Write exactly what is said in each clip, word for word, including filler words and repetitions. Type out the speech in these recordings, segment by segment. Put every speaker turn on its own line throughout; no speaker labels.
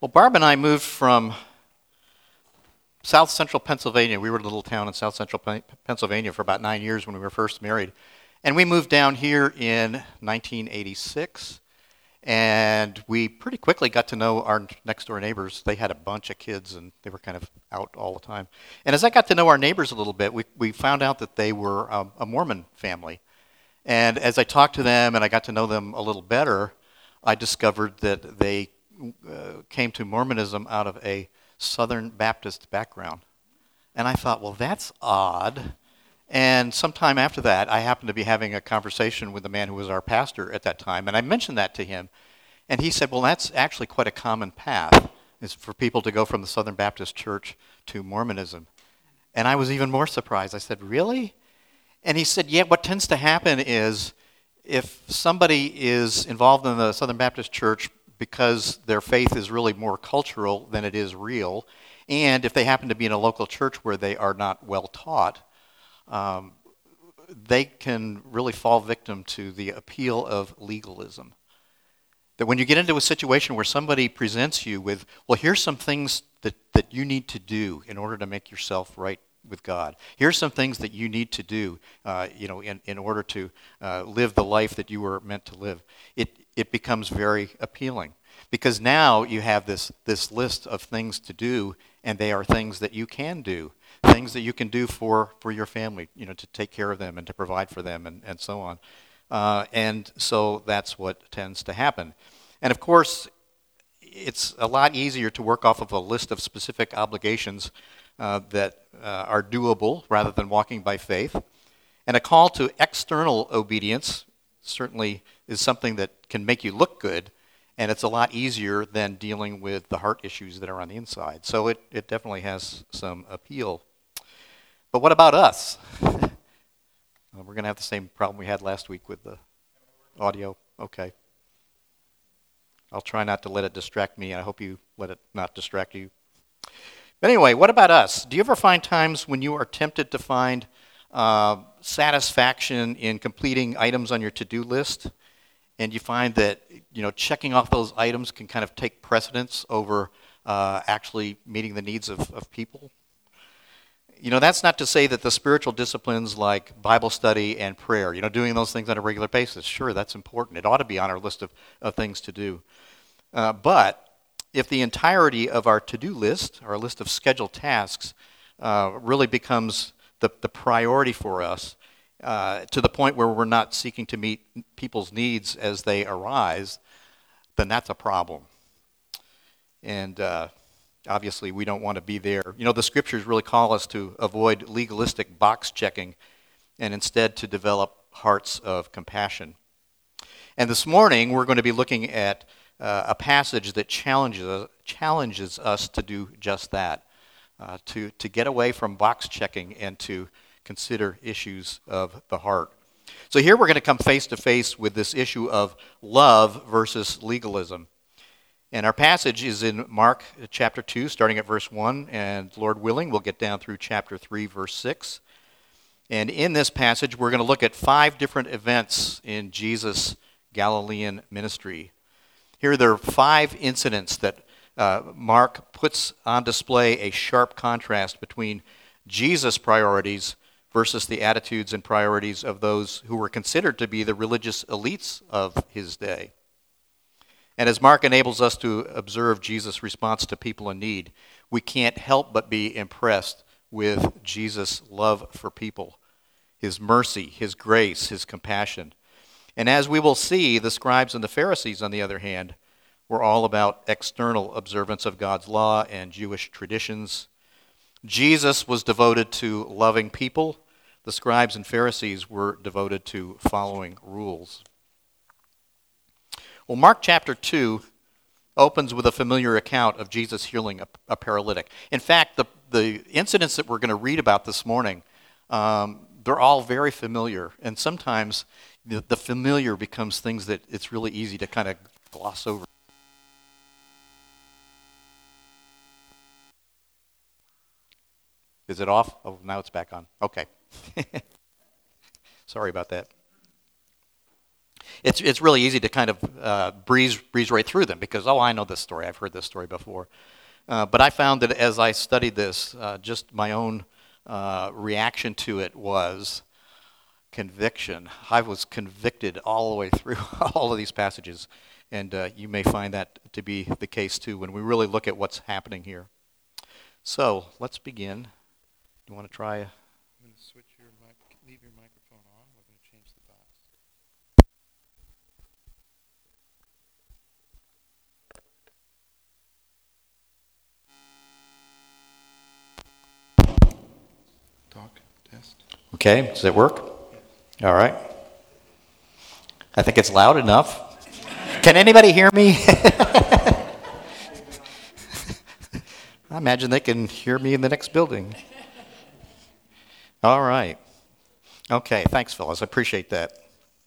Well, Barb and I moved from South Central Pennsylvania. We were in a little town in South Central Pennsylvania for about nine years when we were first married. And we moved down here in nineteen eighty-six. And we pretty quickly got to know our next door neighbors. They had a bunch of kids and they were kind of out all the time. And as I got to know our neighbors a little bit, we, we found out that they were um, a Mormon family. And as I talked to them and I got to know them a little better, I discovered that they uh, came to Mormonism out of a Southern Baptist background. And I thought, well, that's odd. And sometime after that, I happened to be having a conversation with the man who was our pastor at that time, and I mentioned that to him. And he said, well, that's actually quite a common path, is for people to go from the Southern Baptist Church to Mormonism. And I was even more surprised. I said, really? And he said, yeah, what tends to happen is if somebody is involved in the Southern Baptist Church because their faith is really more cultural than it is real, and if they happen to be in a local church where they are not well taught, Um, they can really fall victim to the appeal of legalism. That when you get into a situation where somebody presents you with, well, here's some things that, that you need to do in order to make yourself right with God. Here's some things that you need to do, uh, you know, in, in order to uh, live the life that you were meant to live. It it becomes very appealing because now you have this this list of things to do, and they are things that you can do. Things that you can do for, for your family, you know, to take care of them and to provide for them and, and so on. Uh, and so that's what tends to happen. And of course, it's a lot easier to work off of a list of specific obligations uh, that uh, are doable rather than walking by faith. And a call to external obedience certainly is something that can make you look good, and it's a lot easier than dealing with the heart issues that are on the inside. So it, it definitely has some appeal. But what about us? We're going to have the same problem we had last week with the audio. Okay. I'll try not to let it distract me, and I hope you let it not distract you. But anyway, what about us? Do you ever find times when you are tempted to find uh, satisfaction in completing items on your to-do list, and you find that, you know, checking off those items can kind of take precedence over uh, actually meeting the needs of, of people? You know, that's not to say that the spiritual disciplines like Bible study and prayer, you know, doing those things on a regular basis, sure, that's important. It ought to be on our list of, of things to do. Uh, but if the entirety of our to-do list, our list of scheduled tasks, uh, really becomes the, the priority for us, uh, to the point where we're not seeking to meet people's needs as they arise, then that's a problem. And uh, obviously, we don't want to be there. You know, the scriptures really call us to avoid legalistic box checking and instead to develop hearts of compassion. And this morning, we're going to be looking at uh, a passage that challenges, challenges us to do just that, uh, to, to get away from box checking and to consider issues of the heart. So here we're going to come face to face with this issue of love versus legalism. And our passage is in Mark chapter two, starting at verse one, and Lord willing, we'll get down through chapter three, verse six. And in this passage, we're going to look at five different events in Jesus' Galilean ministry. Here there are five incidents that uh, Mark puts on display a sharp contrast between Jesus' priorities versus the attitudes and priorities of those who were considered to be the religious elites of his day. And as Mark enables us to observe Jesus' response to people in need, we can't help but be impressed with Jesus' love for people, his mercy, his grace, his compassion. And as we will see, the scribes and the Pharisees, on the other hand, were all about external observance of God's law and Jewish traditions. Jesus was devoted to loving people. The scribes and Pharisees were devoted to following rules. Well, Mark chapter two opens with a familiar account of Jesus healing a, a paralytic. In fact, the, the incidents that we're going to read about this morning, um, they're all very familiar. And sometimes the, the familiar becomes things that it's really easy to kind of gloss over. Is it off? Oh, now it's back on. Okay. Sorry about that. it's it's really easy to kind of uh, breeze breeze right through them because, oh, I know this story. I've heard this story before. Uh, but I found that as I studied this, uh, just my own uh, reaction to it was conviction. I was convicted all the way through all of these passages. And uh, you may find that to be the case too when we really look at what's happening here. So let's begin. You want to try?
I'm going to switch your mic, leave your microphone on. We're going to change the box. Talk, test.
Okay, does it work? All right. I think it's loud enough. Can anybody hear me? I imagine they can hear me in the next building. All right. Okay, thanks, Phyllis. I appreciate that.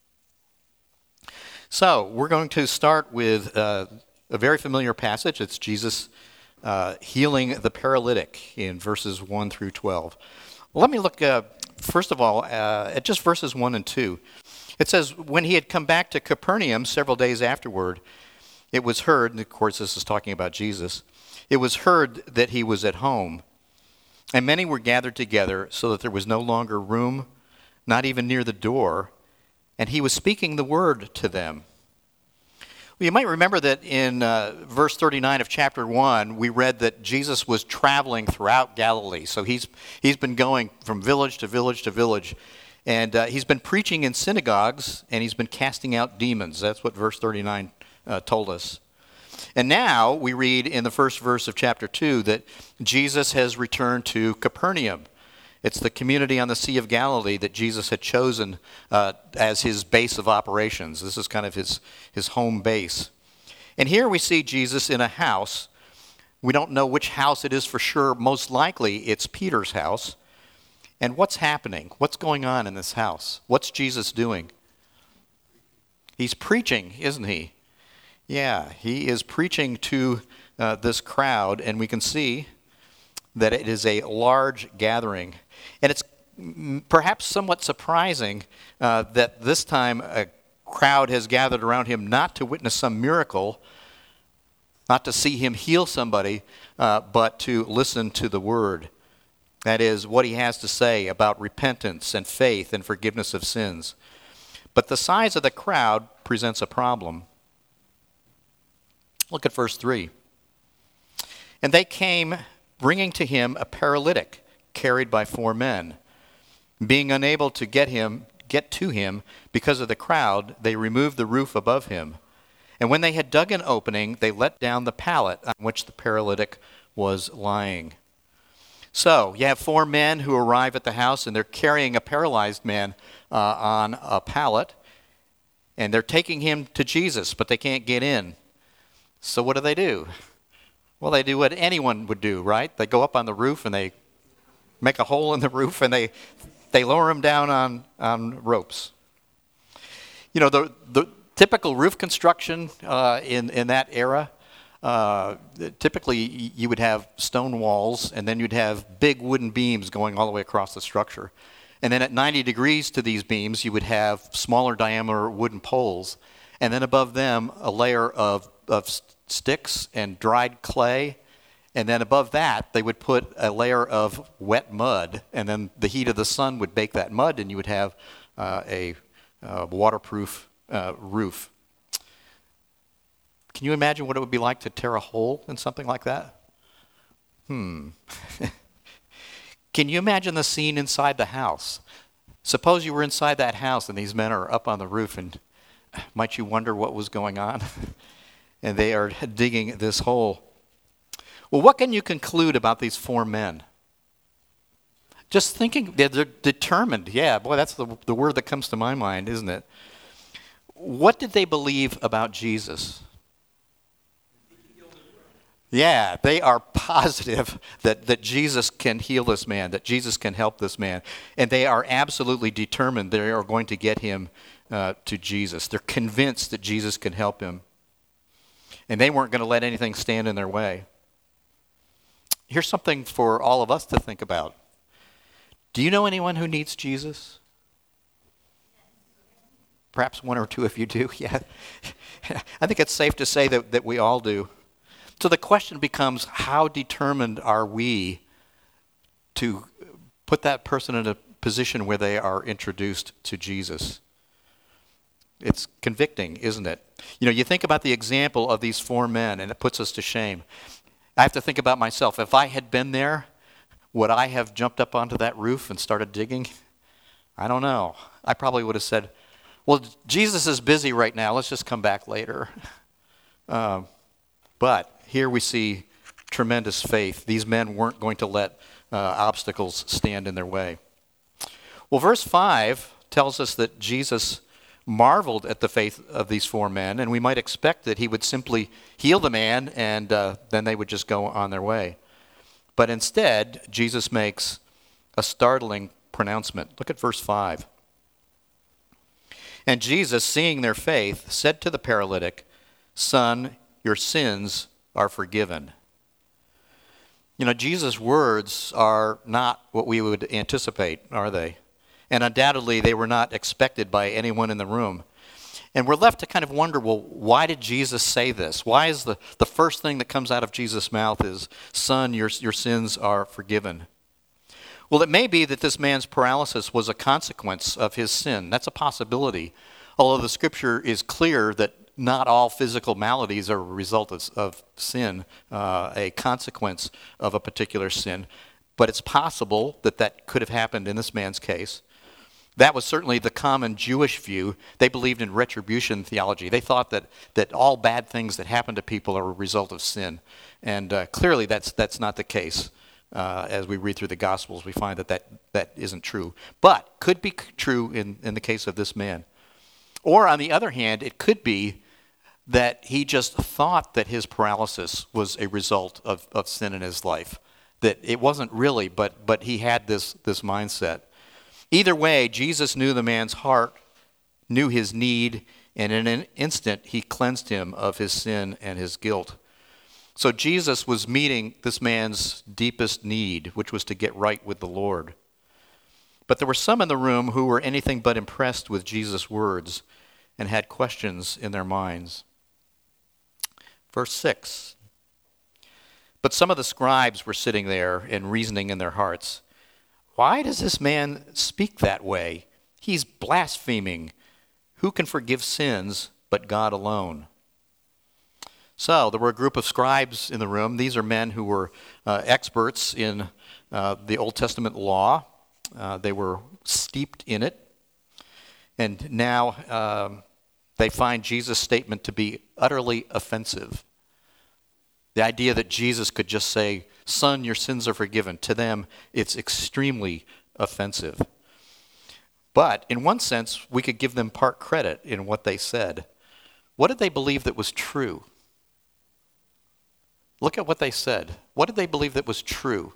So we're going to start with uh, a very familiar passage. It's Jesus uh, healing the paralytic in verses one through twelve. Well, let me look, uh, first of all, uh, at just verses one and two. It says, when he had come back to Capernaum several days afterward, it was heard, and of course this is talking about Jesus, it was heard that he was at home. And many were gathered together so that there was no longer room, not even near the door, and he was speaking the word to them. Well, you might remember that in uh, verse thirty-nine of chapter one, we read that Jesus was traveling throughout Galilee. So he's he's been going from village to village to village. And uh, he's been preaching in synagogues, and he's been casting out demons. That's what verse thirty-nine uh, told us. And now we read in the first verse of chapter two that Jesus has returned to Capernaum. It's the community on the Sea of Galilee that Jesus had chosen uh, as his base of operations. This is kind of his, his home base. And here we see Jesus in a house. We don't know which house it is for sure. Most likely it's Peter's house. And what's happening? What's going on in this house? What's Jesus doing? He's preaching, isn't he? Yeah, he is preaching to uh, this crowd, and we can see that it is a large gathering. And it's perhaps somewhat surprising uh, that this time a crowd has gathered around him not to witness some miracle, not to see him heal somebody, uh, but to listen to the word. That is, what he has to say about repentance and faith and forgiveness of sins. But the size of the crowd presents a problem. Look at verse three. And they came bringing to him a paralytic carried by four men. Being unable to get him, get to him because of the crowd, they removed the roof above him. And when they had dug an opening, they let down the pallet on which the paralytic was lying. So you have four men who arrive at the house, and they're carrying a paralyzed man uh, on a pallet, and they're taking him to Jesus, but they can't get in. So what do they do? Well, they do what anyone would do, right? They go up on the roof and they make a hole in the roof and they they lower him down on, on ropes. You know, the the typical roof construction uh, in, in that era, uh, typically you would have stone walls and then you'd have big wooden beams going all the way across the structure. And then at ninety degrees to these beams, you would have smaller diameter wooden poles. And then above them, a layer of, of sticks and dried clay. And then above that, they would put a layer of wet mud. And then the heat of the sun would bake that mud, and you would have uh, a uh, waterproof uh, roof. Can you imagine what it would be like to tear a hole in something like that? Hmm. Can you imagine the scene inside the house? Suppose you were inside that house, and these men are up on the roof, and might you wonder what was going on? And they are digging this hole. Well, what can you conclude about these four men? Just thinking, they're, they're determined. Yeah, boy, that's the, the word that comes to my mind, isn't it? What did they believe about Jesus? Yeah, they are positive that, that Jesus can heal this man, that Jesus can help this man. And they are absolutely determined they are going to get him uh, to Jesus. They're convinced that Jesus can help him. And they weren't going to let anything stand in their way. Here's something for all of us to think about. Do you know anyone who needs Jesus? Perhaps one or two of you do. Yeah, I think it's safe to say that, that we all do. So the question becomes, how determined are we to put that person in a position where they are introduced to Jesus? It's convicting, isn't it? You know, you think about the example of these four men, and it puts us to shame. I have to think about myself. If I had been there, would I have jumped up onto that roof and started digging? I don't know. I probably would have said, well, Jesus is busy right now. Let's just come back later. Um, but here we see tremendous faith. These men weren't going to let uh, obstacles stand in their way. Well, verse five tells us that Jesus marveled at the faith of these four men, and we might expect that he would simply heal the man and uh, then they would just go on their way. But instead, Jesus makes a startling pronouncement. Look at verse five. And Jesus, seeing their faith, said to the paralytic, "Son, your sins are forgiven." You know, Jesus' words are not what we would anticipate, are they? And undoubtedly, they were not expected by anyone in the room. And we're left to kind of wonder, well, why did Jesus say this? Why is the, the first thing that comes out of Jesus' mouth is, "Son, your, your sins are forgiven"? Well, it may be that this man's paralysis was a consequence of his sin. That's a possibility. Although the scripture is clear that not all physical maladies are a result of, of sin, uh, a consequence of a particular sin. But it's possible that that could have happened in this man's case. That was certainly the common Jewish view. They believed in retribution theology. They thought that, that all bad things that happen to people are a result of sin. And uh, clearly that's, that's not the case. Uh, as we read through the Gospels, we find that that, that isn't true. But could be true in, in the case of this man. Or on the other hand, it could be that he just thought that his paralysis was a result of, of sin in his life. That it wasn't really, but, but he had this, this mindset. Either way, Jesus knew the man's heart, knew his need, and in an instant he cleansed him of his sin and his guilt. So Jesus was meeting this man's deepest need, which was to get right with the Lord. But there were some in the room who were anything but impressed with Jesus' words and had questions in their minds. Verse six. But some of the scribes were sitting there and reasoning in their hearts, "Why does this man speak that way? He's blaspheming. Who can forgive sins but God alone?" So there were a group of scribes in the room. These are men who were uh, experts in uh, the Old Testament law. Uh, they were steeped in it. And now um, they find Jesus' statement to be utterly offensive. The idea that Jesus could just say, "Son, your sins are forgiven," to them, it's extremely offensive. But in one sense, we could give them part credit in what they said. What did they believe that was true? Look at what they said. What did they believe that was true?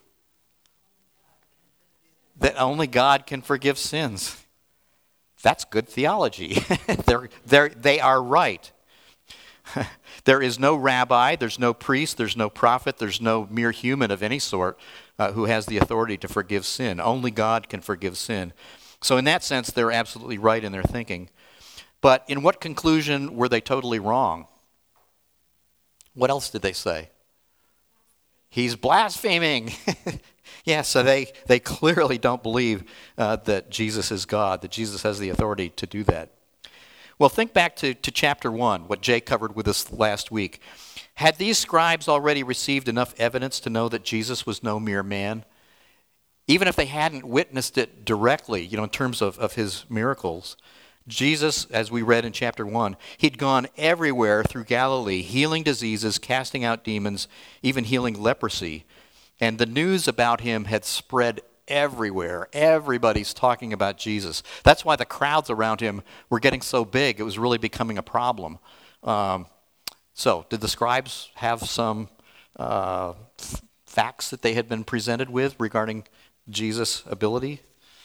That only God can forgive sins. That's good theology. they're, they're, they are right. There is no rabbi, there's no priest, there's no prophet, there's no mere human of any sort uh, who has the authority to forgive sin. Only God can forgive sin. So in that sense, they're absolutely right in their thinking. But in what conclusion were they totally wrong? What else did they say? He's blaspheming. Yeah, so they, they clearly don't believe uh, that Jesus is God, that Jesus has the authority to do that. Well, think back to, to chapter one, what Jay covered with us last week. Had these scribes already received enough evidence to know that Jesus was no mere man? Even if they hadn't witnessed it directly, you know, in terms of, of his miracles, Jesus, as we read in chapter one, he'd gone everywhere through Galilee, healing diseases, casting out demons, even healing leprosy. And the news about him had spread everywhere. Everybody's talking about Jesus. That's why the crowds around him were getting so big. It was really becoming a problem. Um, so, did the scribes have some uh, f- facts that they had been presented with regarding Jesus' ability?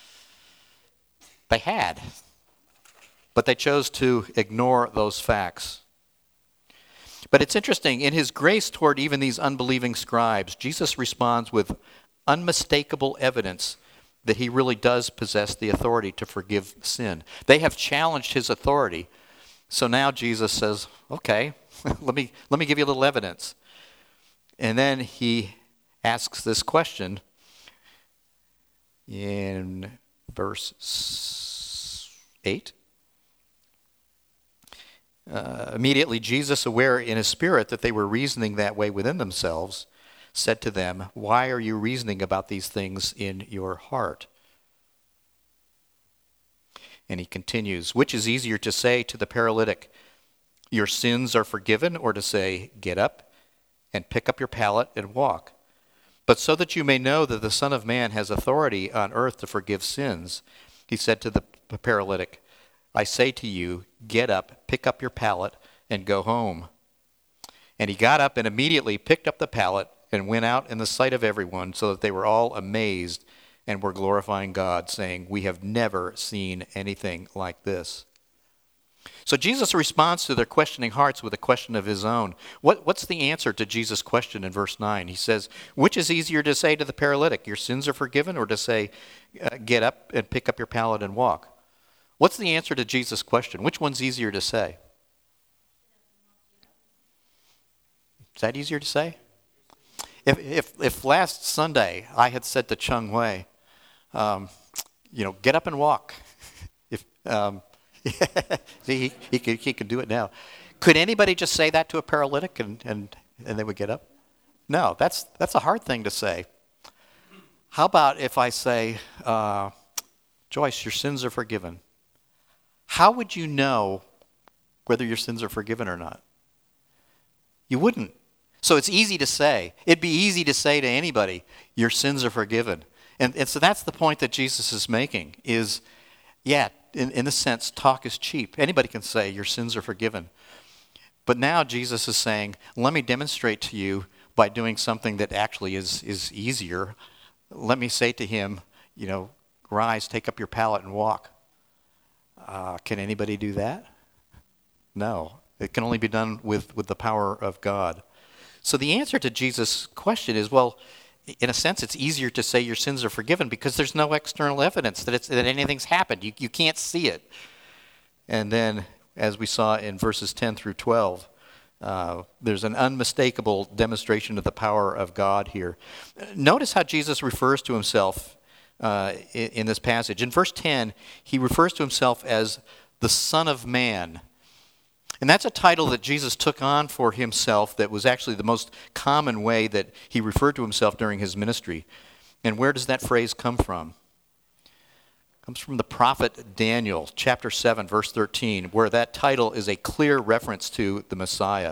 They had. But they chose to ignore those facts. But it's interesting, in his grace toward even these unbelieving scribes, Jesus responds with unmistakable evidence that he really does possess the authority to forgive sin. They have challenged his authority. So now Jesus says, okay, let me let me give you a little evidence. And then he asks this question in verse eight. Uh, immediately Jesus, aware in his spirit that they were reasoning that way within themselves, said to them, "Why are you reasoning about these things in your heart?" And he continues, "Which is easier to say to the paralytic, 'Your sins are forgiven,' or to say, 'Get up and pick up your pallet and walk'? But so that you may know that the Son of Man has authority on earth to forgive sins," he said to the paralytic, "I say to you, get up, pick up your pallet, and go home." And he got up and immediately picked up the pallet and went out in the sight of everyone, so that they were all amazed and were glorifying God, saying, "We have never seen anything like this." So Jesus responds to their questioning hearts with a question of his own. What, what's the answer to Jesus' question in verse nine? He says, which is easier to say to the paralytic, "Your sins are forgiven," or to say, uh, "Get up and pick up your pallet and walk"? What's the answer to Jesus' question? Which one's easier to say? Is that easier to say? If if, if last Sunday I had said to Chung Wei, um, you know, get up and walk. if um, See, he, he, could, he could do it now. Could anybody just say that to a paralytic and, and, and they would get up? No, that's that's a hard thing to say. How about if I say, uh, Joyce, your sins are forgiven? How would you know whether your sins are forgiven or not? You wouldn't. So it's easy to say. It'd be easy to say to anybody, your sins are forgiven. And, and so that's the point that Jesus is making is, yeah, in, in a sense, talk is cheap. Anybody can say your sins are forgiven. But now Jesus is saying, let me demonstrate to you by doing something that actually is, is easier. Let me say to him, you know, rise, take up your pallet and walk. Uh, can anybody do that? No. It can only be done with, with the power of God. So the answer to Jesus' question is, well, in a sense, it's easier to say your sins are forgiven because there's no external evidence that it's that anything's happened. You, you can't see it. And then, as we saw in verses ten through twelve, uh, there's an unmistakable demonstration of the power of God here. Notice how Jesus refers to himself uh, in, in this passage. In verse ten, he refers to himself as the Son of Man. And that's a title that Jesus took on for himself that was actually the most common way that he referred to himself during his ministry. And where does that phrase come from? It comes from the prophet Daniel, chapter seven, verse thirteen, where that title is a clear reference to the Messiah.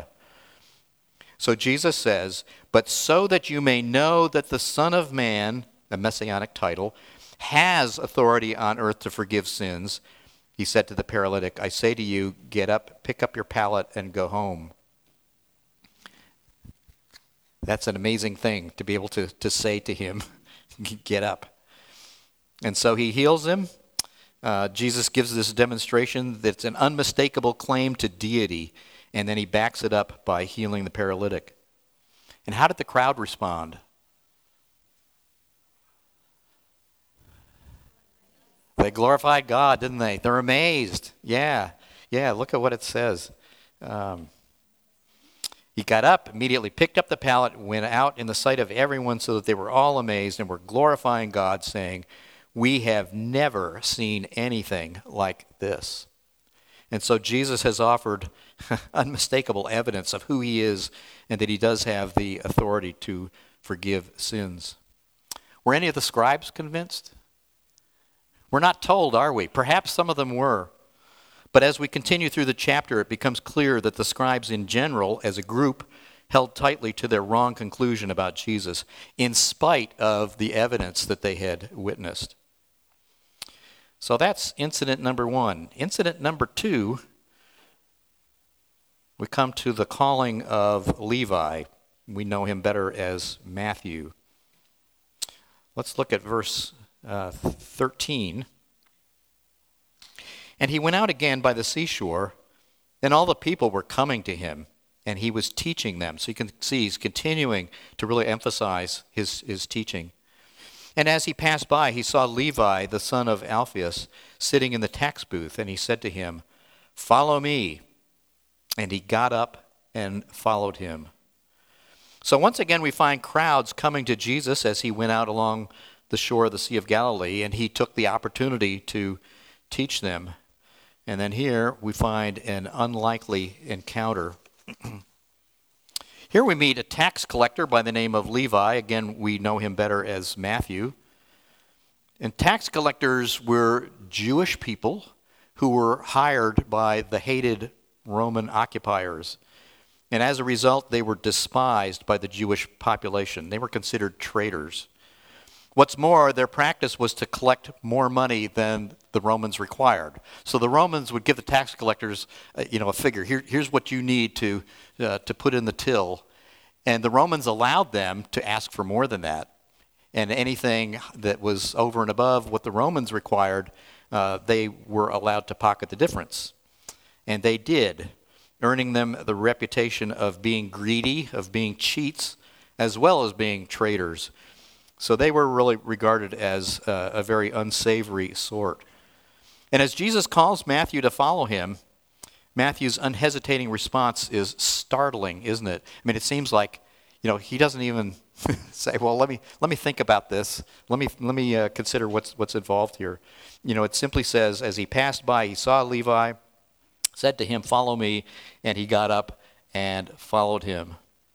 So Jesus says, "But so that you may know that the Son of Man," a messianic title, "has authority on earth to forgive sins," he said to the paralytic, "I say to you, get up, pick up your pallet, and go home." That's an amazing thing to be able to, to say to him, get up. And so he heals him. Uh, Jesus gives this demonstration that's an unmistakable claim to deity, and then he backs it up by healing the paralytic. And how did the crowd respond? They glorified God, didn't they? They're amazed. Yeah, yeah, look at what it says. Um, he got up, immediately picked up the pallet, went out in the sight of everyone so that they were all amazed and were glorifying God, saying, "We have never seen anything like this." And so Jesus has offered unmistakable evidence of who he is and that he does have the authority to forgive sins. Were any of the scribes convinced? We're not told, are we? Perhaps some of them were. But as we continue through the chapter, it becomes clear that the scribes in general, as a group, held tightly to their wrong conclusion about Jesus, in spite of the evidence that they had witnessed. So that's incident number one. Incident number two, we come to the calling of Levi. We know him better as Matthew. Let's look at verse Uh, thirteen. "And he went out again by the seashore, and all the people were coming to him, and he was teaching them." So you can see he's continuing to really emphasize his, his teaching. And as he passed by, he saw Levi, the son of Alphaeus, sitting in the tax booth, and he said to him, "Follow me." And he got up and followed him. So once again, we find crowds coming to Jesus as he went out along the shore of the Sea of Galilee, and he took the opportunity to teach them. And then here we find an unlikely encounter. Here we meet a tax collector by the name of Levi. Again, we know him better as Matthew. And tax collectors were Jewish people who were hired by the hated Roman occupiers. And as a result, they were despised by the Jewish population. They were considered traitors. What's more, their practice was to collect more money than the Romans required. So the Romans would give the tax collectors, uh, you know, a figure. Here, here's what you need to uh, to put in the till, and the Romans allowed them to ask for more than that. And anything that was over and above what the Romans required, uh, they were allowed to pocket the difference, and they did, earning them the reputation of being greedy, of being cheats, as well as being traitors. So they were really regarded as uh, a very unsavory sort. And as Jesus calls Matthew to follow him, Matthew's unhesitating response is startling, isn't it? I mean, it seems like, you know, he doesn't even say, "Well, let me let me think about this. Let me let me uh, consider what's what's involved here." You know, it simply says, as he passed by, he saw Levi, said to him, "Follow me," and he got up and followed him.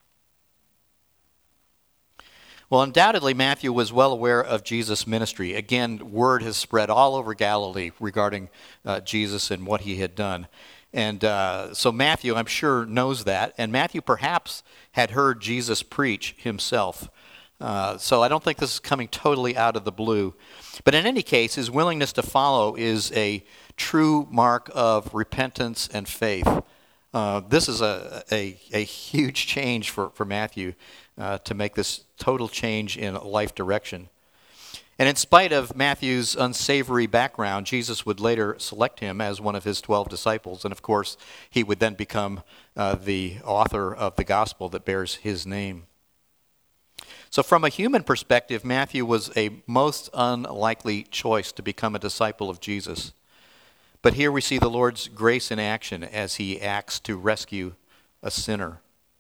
Well, undoubtedly, Matthew was well aware of Jesus' ministry. Again, word has spread all over Galilee regarding uh, Jesus and what he had done. And uh, so Matthew, I'm sure, knows that. And Matthew perhaps had heard Jesus preach himself. Uh, so I don't think this is coming totally out of the blue. But in any case, his willingness to follow is a true mark of repentance and faith. Uh, this is a, a, a huge change for, for Matthew uh, to make this total change in life direction. And in spite of Matthew's unsavory background, Jesus would later select him as one of his twelve disciples. And of course, he would then become uh, the author of the gospel that bears his name. So from a human perspective, Matthew was a most unlikely choice to become a disciple of Jesus. But here we see the Lord's grace in action as he acts to rescue a sinner.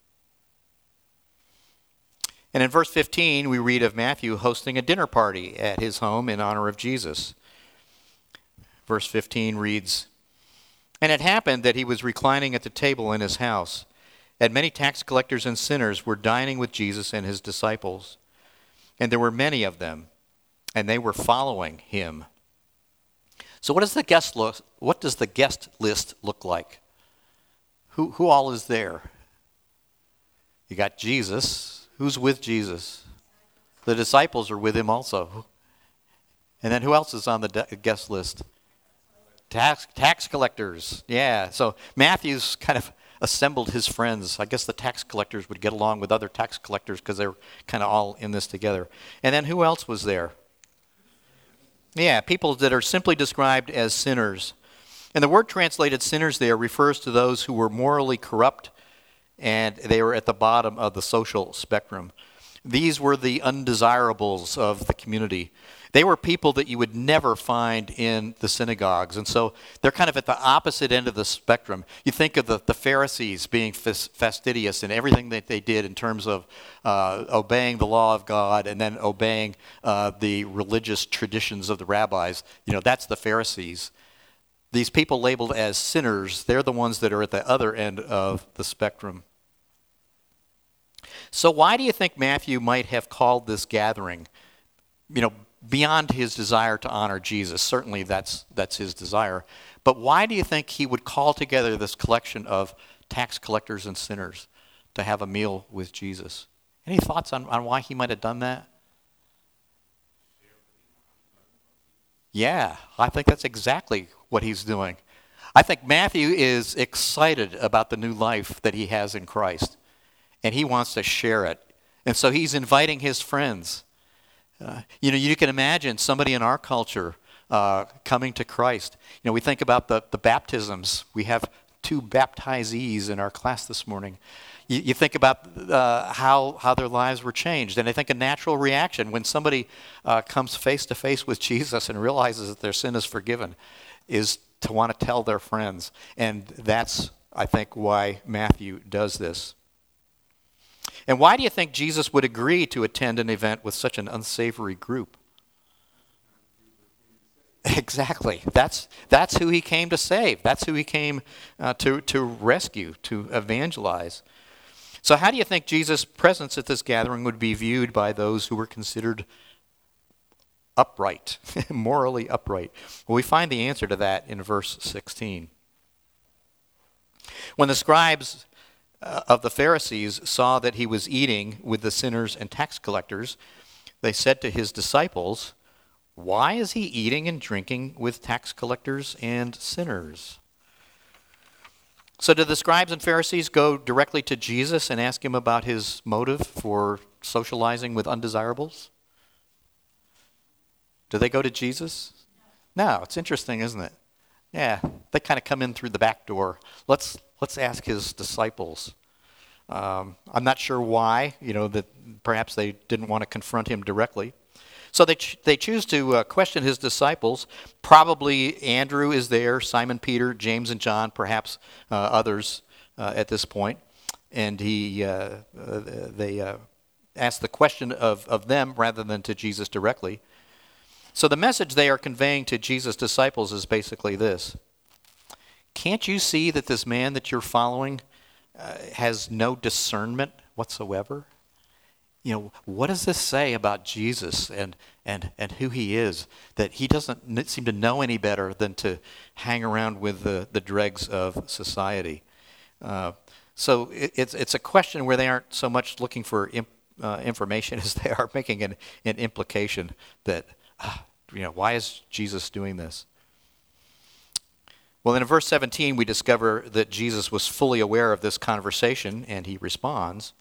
And in verse fifteen, we read of Matthew hosting a dinner party at his home in honor of Jesus. Verse fifteen reads, "And it happened that he was reclining at the table in his house, and many tax collectors and sinners were dining with Jesus and his disciples. And there were many of them, and they were following him." So what does the guest look, what does the guest list look like? Who who all is there? You got Jesus. Who's with Jesus? The disciples are with him also. And then who else is on the de- guest list? Tax tax collectors. Yeah. So Matthew's kind of assembled his friends. I guess the tax collectors would get along with other tax collectors because they're kind of all in this together. And then who else was there? Yeah, people that are simply described as sinners. And the word translated sinners there refers to those who were morally corrupt and they were at the bottom of the social spectrum. These were the undesirables of the community. They were people that you would never find in the synagogues. And so they're kind of at the opposite end of the spectrum. You think of the, the Pharisees being fastidious in everything that they did in terms of uh, obeying the law of God and then obeying uh, the religious traditions of the rabbis. You know, that's the Pharisees. These people labeled as sinners, they're the ones that are at the other end of the spectrum. So why do you think Matthew might have called this gathering, you know, beyond his desire to honor Jesus? Certainly that's that's his desire. But why do you think he would call together this collection of tax collectors and sinners to have a meal with Jesus? Any thoughts on, on why he might have done that? Yeah, I think that's exactly what he's doing. I think Matthew is excited about the new life that he has in Christ, and he wants to share it. And so he's inviting his friends. Uh, you know, you can imagine somebody in our culture uh, coming to Christ. You know, we think about the, the baptisms. We have two baptizees in our class this morning. You, you think about uh, how, how their lives were changed. And I think a natural reaction when somebody uh, comes face to face with Jesus and realizes that their sin is forgiven is to want to tell their friends. And that's, I think, why Matthew does this. And why do you think Jesus would agree to attend an event with such an unsavory group? Exactly. That's that's who he came to save. That's who he came uh, to, to rescue, to evangelize. So how do you think Jesus' presence at this gathering would be viewed by those who were considered upright, morally upright? Well, we find the answer to that in verse sixteen. When the scribes uh, of the Pharisees saw that he was eating with the sinners and tax collectors, they said to his disciples, "Why is he eating and drinking with tax collectors and sinners?" So did the scribes and Pharisees go directly to Jesus and ask him about his motive for socializing with undesirables? Do they go to Jesus? No, it's interesting, isn't it? Yeah, they kind of come in through the back door. Let's let's ask his disciples. Um, I'm not sure why, you know, that perhaps they didn't want to confront him directly. So they ch- they choose to uh, question his disciples. Probably Andrew is there, Simon Peter, James and John, perhaps uh, others uh, at this point. And he uh, uh, they uh, ask the question of, of them rather than to Jesus directly. So the message they are conveying to Jesus' disciples is basically this: can't you see that this man that you're following uh, has no discernment whatsoever? You know, what does this say about Jesus and, and, and who he is, that he doesn't seem to know any better than to hang around with the, the dregs of society? Uh, so it, it's it's a question where they aren't so much looking for imp, uh, information as they are making an, an implication that, uh, you know, why is Jesus doing this? Well, in verse seventeen, we discover that Jesus was fully aware of this conversation, and he responds.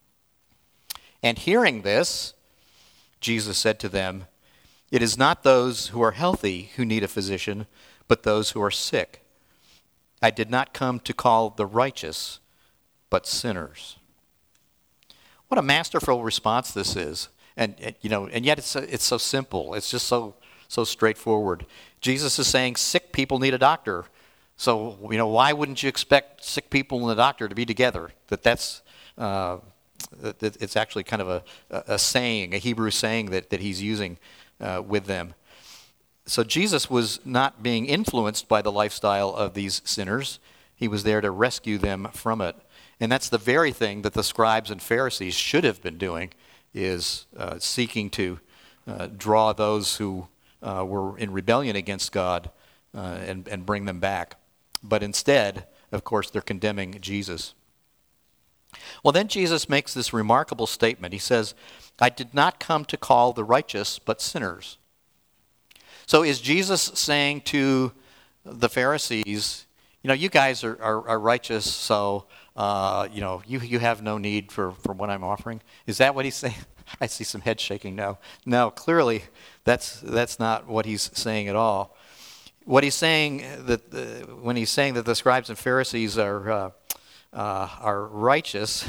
And hearing this, Jesus said to them, "It is not those who are healthy who need a physician, but those who are sick. I did not come to call the righteous, but sinners." What a masterful response this is. And, you know, and yet it's it's so simple. It's just so so straightforward. Jesus is saying sick people need a doctor. So, you know, why wouldn't you expect sick people and the doctor to be together? That that's uh, It's actually kind of a, a saying, a Hebrew saying that, that he's using uh, with them. So Jesus was not being influenced by the lifestyle of these sinners. He was there to rescue them from it. And that's the very thing that the scribes and Pharisees should have been doing, is uh, seeking to uh, draw those who uh, were in rebellion against God uh, and, and bring them back. But instead, of course, they're condemning Jesus. Well, then Jesus makes this remarkable statement. He says, "I did not come to call the righteous, but sinners." So is Jesus saying to the Pharisees, you know, you guys are, are, are righteous, so, uh, you know, you, you have no need for, for what I'm offering? Is that what he's saying? I see some head shaking. No. No, clearly that's, that's not what he's saying at all. What he's saying, that uh, when he's saying that the scribes and Pharisees are... Uh, Uh, are righteous,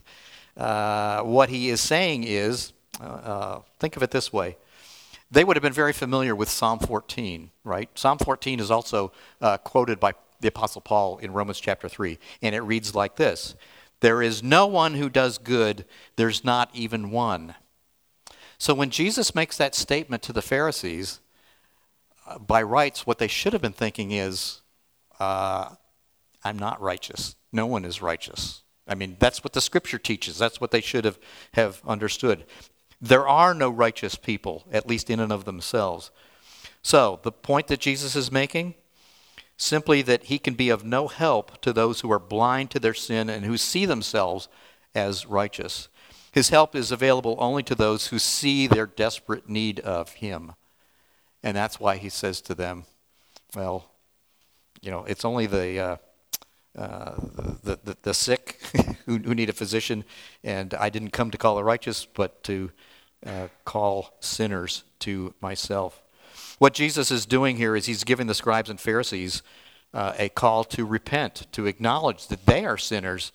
uh, what he is saying is, uh, uh, think of it this way. They would have been very familiar with Psalm fourteen, right? Psalm fourteen is also uh, quoted by the Apostle Paul in Romans chapter three, and it reads like this: "There is no one who does good, there's not even one." So when Jesus makes that statement to the Pharisees, uh, by rights, what they should have been thinking is, uh, I'm not righteous. No one is righteous. I mean, that's what the Scripture teaches. That's what they should have, have understood. There are no righteous people, at least in and of themselves. So, the point that Jesus is making, simply that he can be of no help to those who are blind to their sin and who see themselves as righteous. His help is available only to those who see their desperate need of him. And that's why he says to them, well, you know, it's only the... Uh, Uh, the, the the sick who, who need a physician, and I didn't come to call the righteous, but to uh, call sinners to myself. What Jesus is doing here is he's giving the scribes and Pharisees uh, a call to repent, to acknowledge that they are sinners,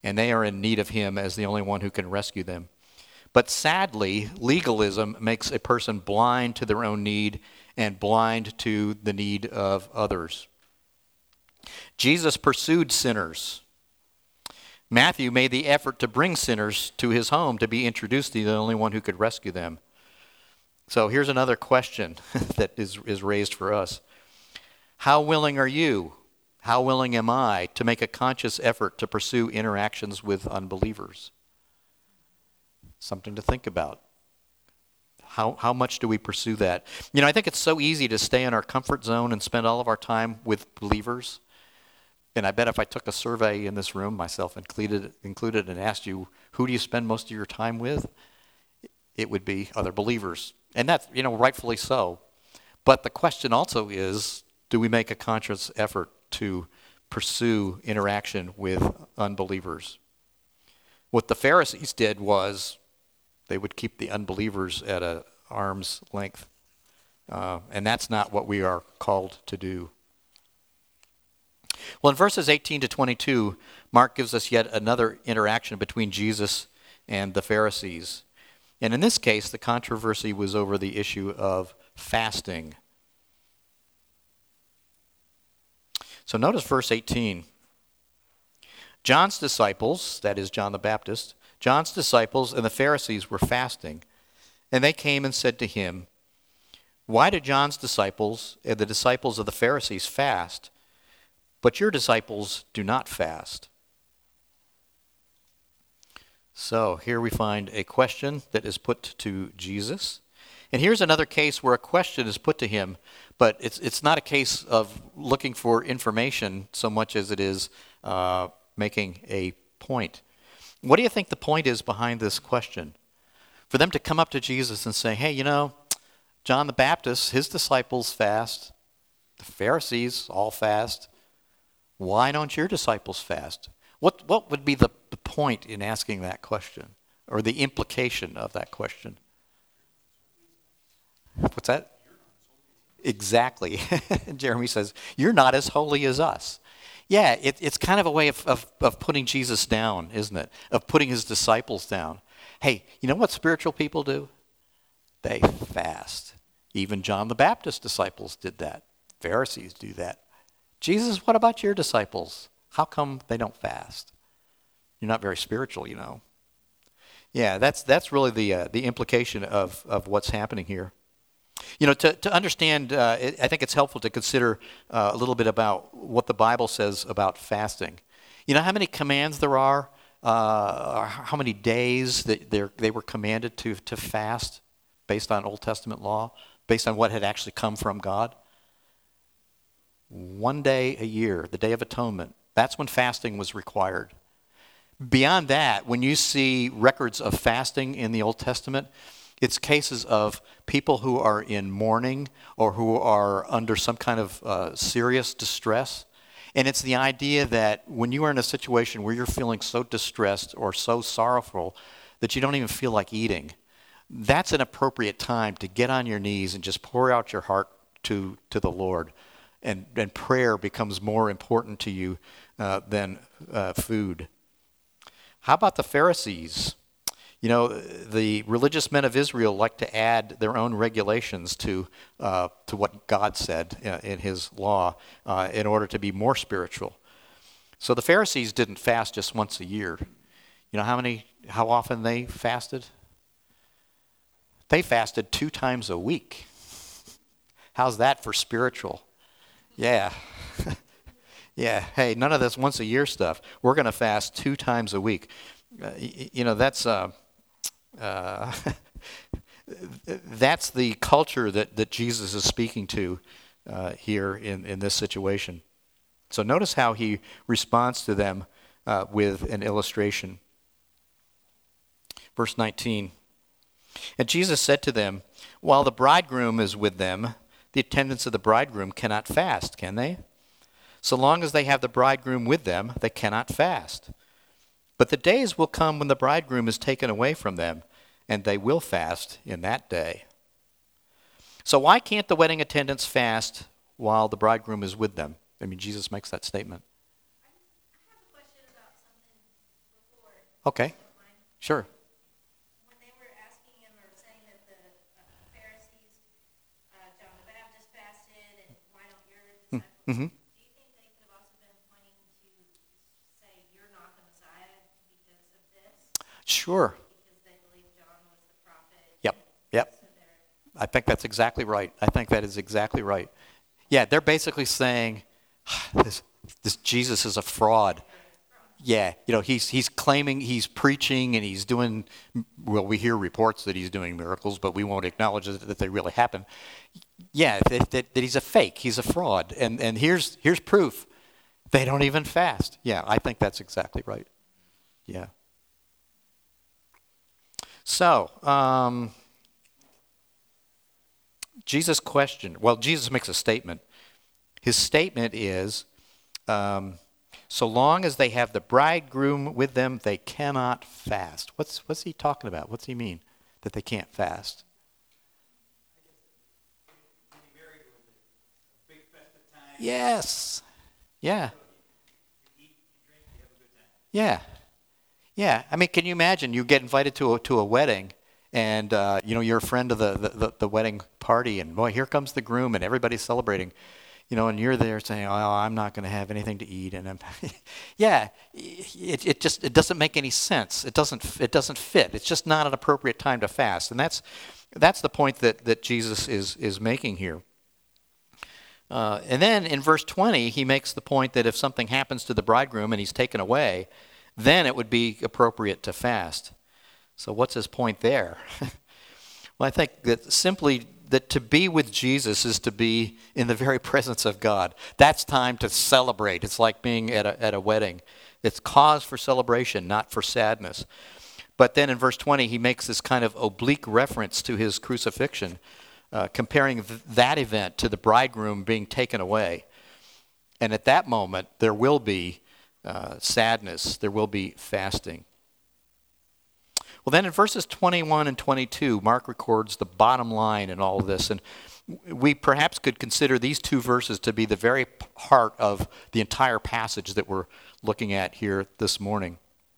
and they are in need of him as the only one who can rescue them. But sadly, legalism makes a person blind to their own need and blind to the need of others. Jesus pursued sinners. Matthew made the effort to bring sinners to his home to be introduced to the only one who could rescue them. So here's another question that is, is raised for us. How willing are you, how willing am I to make a conscious effort to pursue interactions with unbelievers? Something to think about. How how much do we pursue that? You know, I think it's so easy to stay in our comfort zone and spend all of our time with believers. And I bet if I took a survey in this room, myself included, included, and asked you, who do you spend most of your time with? It would be other believers. And that's, you know, rightfully so. But the question also is, do we make a conscious effort to pursue interaction with unbelievers? What the Pharisees did was they would keep the unbelievers at an arm's length. Uh, and that's not what we are called to do. Well, in verses eighteen to twenty-two, Mark gives us yet another interaction between Jesus and the Pharisees. And in this case, the controversy was over the issue of fasting. So notice verse eighteen. John's disciples, that is John the Baptist, John's disciples and the Pharisees were fasting, and they came and said to him, "Why do John's disciples and the disciples of the Pharisees fast, but your disciples do not fast?" So here we find a question that is put to Jesus. And here's another case where a question is put to him, but it's it's not a case of looking for information so much as it is uh, making a point. What do you think the point is behind this question? For them to come up to Jesus and say, hey, you know, John the Baptist, his disciples fast, the Pharisees all fast. Why don't your disciples fast? What what would be the, the point in asking that question, or the implication of that question? What's that? Exactly. Jeremy says, you're not as holy as us. Yeah, it, it's kind of a way of, of, of putting Jesus down, isn't it? Of putting his disciples down. Hey, you know what spiritual people do? They fast. Even John the Baptist disciples did that. Pharisees do that. Jesus, what about your disciples? How come they don't fast? You're not very spiritual, you know. Yeah, that's that's really the uh, the implication of, of what's happening here. You know, to, to understand, uh, it, I think it's helpful to consider uh, a little bit about what the Bible says about fasting. You know how many commands there are, uh, how many days that they were commanded to, to fast based on Old Testament law, based on what had actually come from God? One day a year, the Day of Atonement, that's when fasting was required. Beyond that, when you see records of fasting in the Old Testament, it's cases of people who are in mourning or who are under some kind of uh, serious distress. And it's the idea that when you are in a situation where you're feeling so distressed or so sorrowful that you don't even feel like eating, that's an appropriate time to get on your knees and just pour out your heart to, to the Lord. And, and prayer becomes more important to you uh, than uh, food. How about the Pharisees? You know, the religious men of Israel like to add their own regulations to uh, to what God said in his law uh, in order to be more spiritual. So the Pharisees didn't fast just once a year. You know how many, how often they fasted? They fasted two times a week. How's that for spiritual? Yeah. Yeah, hey, none of this once a year stuff. We're going to fast two times a week. Uh, you know, that's... Uh, Uh, that's the culture that, that Jesus is speaking to uh, here in, in this situation. So notice how he responds to them uh, with an illustration. Verse nineteen. And Jesus said to them, while the bridegroom is with them, the attendants of the bridegroom cannot fast, can they? So long as they have the bridegroom with them, they cannot fast. But the days will come when the bridegroom is taken away from them, and they will fast in that day. So why can't the wedding attendants fast while the bridegroom is with them? I mean, Jesus makes that statement.
I have a question about something
Okay. Sure.
When they were asking him or saying that the uh, Pharisees, uh, John the Baptist fasted, and why don't your disciples?
Mm-hmm.
Do you think they could have also been pointing to say you're not the Messiah because of this?
Sure.
Because they believe John was the prophet.
Yep. Yep.
So they're
I think that's exactly right. I think that is exactly right. Yeah, they're basically saying this this Jesus is a fraud. Yeah, you know, he's he's claiming he's preaching and he's doing, well, we hear reports that he's doing miracles, but we won't acknowledge that they really happen. Yeah, that, that, that he's a fake, he's a fraud. And and here's here's proof. They don't even fast. Yeah, I think that's exactly right. Yeah. So, um, Jesus questioned, well, Jesus makes a statement. His statement is, um, so long as they have the bridegroom with them, they cannot fast. What's what's he talking about? What's he mean that they can't fast? Yes. Yeah. Yeah. Yeah. I mean, can you imagine you get invited to a, to a wedding and, uh, you know, you're a friend of the, the, the, the wedding party and, boy, here comes the groom and everybody's celebrating. You know, and you're there saying, "Oh, I'm not going to have anything to eat," and I'm, yeah, it it just it doesn't make any sense. It doesn't it doesn't fit. It's just not an appropriate time to fast, and that's that's the point that, that Jesus is is making here. Uh, and then in verse twenty, he makes the point that if something happens to the bridegroom and he's taken away, then it would be appropriate to fast. So what's his point there? Well, I think that simply that to be with Jesus is to be in the very presence of God. That's time to celebrate. It's like being at a, at a wedding. It's cause for celebration, not for sadness. But then in verse twenty, he makes this kind of oblique reference to his crucifixion, uh, comparing th- that event to the bridegroom being taken away. And at that moment, there will be uh, sadness. There will be fasting. Well, then in verses twenty-one and twenty-two, Mark records the bottom line in all of this. And we perhaps could consider these two verses to be the very heart of the entire passage that we're looking at here this morning.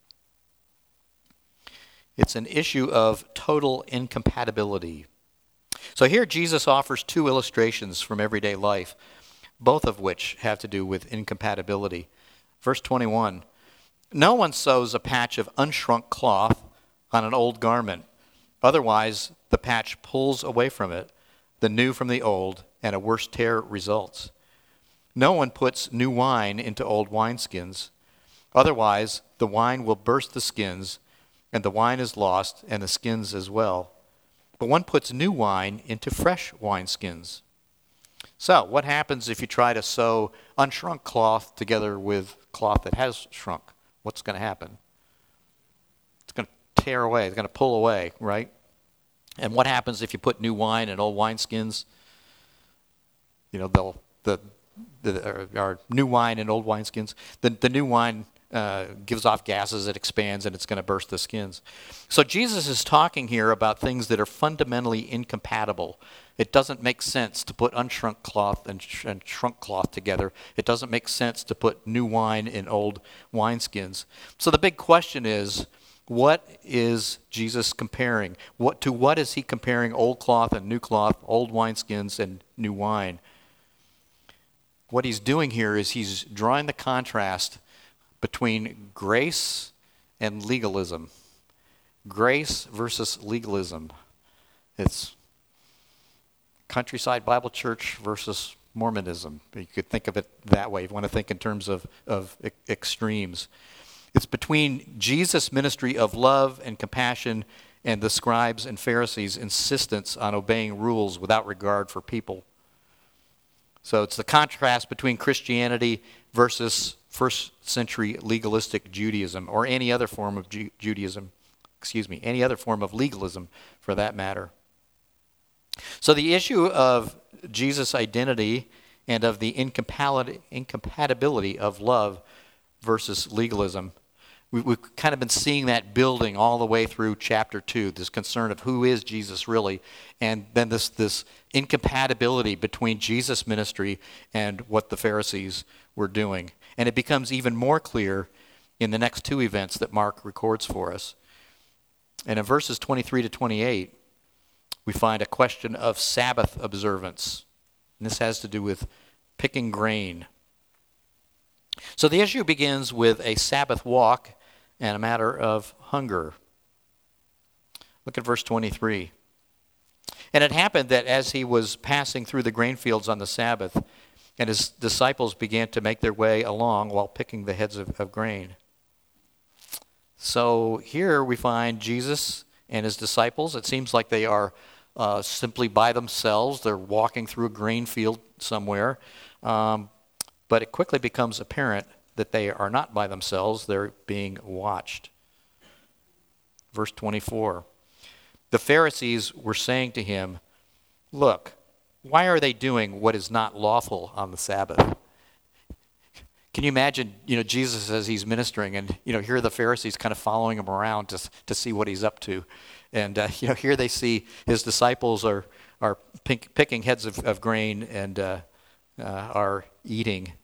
It's an issue of total incompatibility. So here Jesus offers two illustrations from everyday life, both of which have to do with incompatibility. Verse twenty-one, no one sews a patch of unshrunk cloth on an old garment. Otherwise, the patch pulls away from it, the new from the old, and a worse tear results. No one puts new wine into old wineskins. Otherwise, the wine will burst the skins, and the wine is lost, and the skins as well. But one puts new wine into fresh wineskins. So, what happens if you try to sew unshrunk cloth together with cloth that has shrunk? What's going to happen? It's going to tear away. It's going to pull away, right? And what happens if you put new wine in old wineskins? You know, they'll the the or, or new wine in old wineskins. The the new wine uh, gives off gases. It expands, and it's going to burst the skins. So Jesus is talking here about things that are fundamentally incompatible. It doesn't make sense to put unshrunk cloth and, sh- and shrunk cloth together. It doesn't make sense to put new wine in old wineskins. So the big question is, what is Jesus comparing? What to what is he comparing old cloth and new cloth, old wineskins and new wine? What he's doing here is he's drawing the contrast between grace and legalism. Grace versus legalism. It's Countryside Bible Church versus Mormonism. You could think of it that way if you want to think in terms of, of e- extremes. It's between Jesus' ministry of love and compassion and the scribes and Pharisees' insistence on obeying rules without regard for people. So it's the contrast between Christianity versus first century legalistic Judaism, or any other form of Ju- Judaism, excuse me, any other form of legalism for that matter. So the issue of Jesus' identity and of the incompatibility incompatibility of love versus legalism, we, we've kind of been seeing that building all the way through chapter two, this concern of who is Jesus really, and then this, this incompatibility between Jesus' ministry and what the Pharisees were doing. And it becomes even more clear in the next two events that Mark records for us. And in verses twenty-three to twenty-eight, we find a question of Sabbath observance. And this has to do with picking grain. So the issue begins with a Sabbath walk and a matter of hunger. Look at verse twenty-three. And it happened that as he was passing through the grain fields on the Sabbath, and his disciples began to make their way along while picking the heads of, of grain. So here we find Jesus and his disciples. It seems like they are uh, simply by themselves. They're walking through a grain field somewhere. Um, but it quickly becomes apparent that they are not by themselves. They're being watched. Verse twenty-four. The Pharisees were saying to him, "Look, why are they doing what is not lawful on the Sabbath?" Can you imagine, you know, Jesus as he's ministering, and, you know, here are the Pharisees kind of following him around to to see what he's up to. And, uh, you know, here they see his disciples are, are pick, picking heads of, of grain and uh, uh, are eating.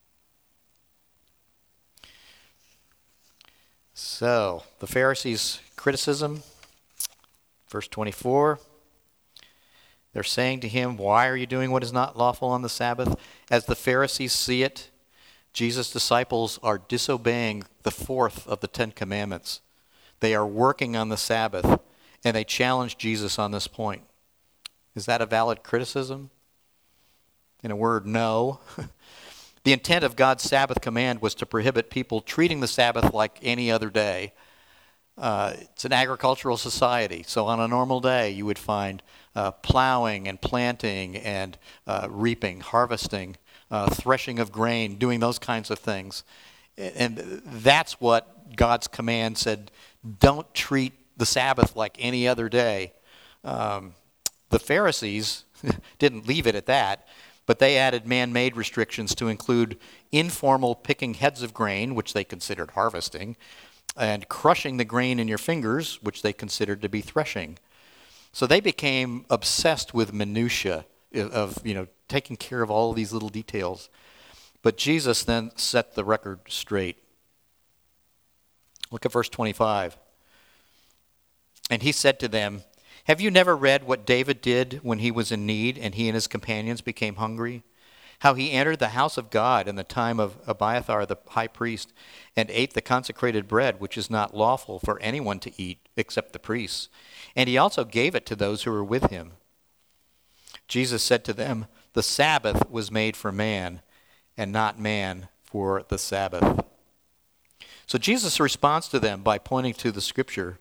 So, the Pharisees' criticism, verse twenty-four. They're saying to him, "Why are you doing what is not lawful on the Sabbath?" As the Pharisees see it, Jesus' disciples are disobeying the fourth of the Ten Commandments. They are working on the Sabbath, and they challenge Jesus on this point. Is that a valid criticism? In a word, no. The intent of God's Sabbath command was to prohibit people treating the Sabbath like any other day. Uh, it's an agricultural society, so on a normal day you would find uh, plowing and planting and uh, reaping, harvesting, uh, threshing of grain, doing those kinds of things. And that's what God's command said, don't treat the Sabbath like any other day. Um, the Pharisees didn't leave it at that, but they added man-made restrictions to include informal picking heads of grain, which they considered harvesting, and crushing the grain in your fingers, which they considered to be threshing. So they became obsessed with minutia of, you know, taking care of all of these little details. But Jesus then set the record straight. Look at verse twenty-five. And he said to them, "Have you never read what David did when he was in need and he and his companions became hungry? How he entered the house of God in the time of Abiathar the high priest and ate the consecrated bread, which is not lawful for anyone to eat except the priests. And he also gave it to those who were with him." Jesus said to them, "The Sabbath was made for man, and not man for the Sabbath." So Jesus responds to them by pointing to the Scripture,